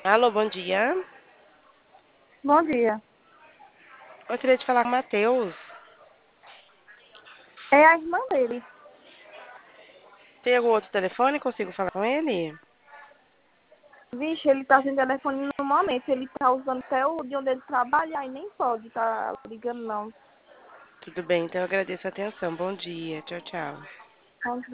Alô, bom dia. Bom dia. Eu queria te falar com o Matheus. É a irmã dele. Tem algum outro telefone? Consigo falar com ele? Vixe, ele tá sem telefone no momento. Ele tá usando até o de onde ele trabalha e nem pode tá ligando, não. Tudo bem, então eu agradeço a atenção. Bom dia. Tchau, tchau.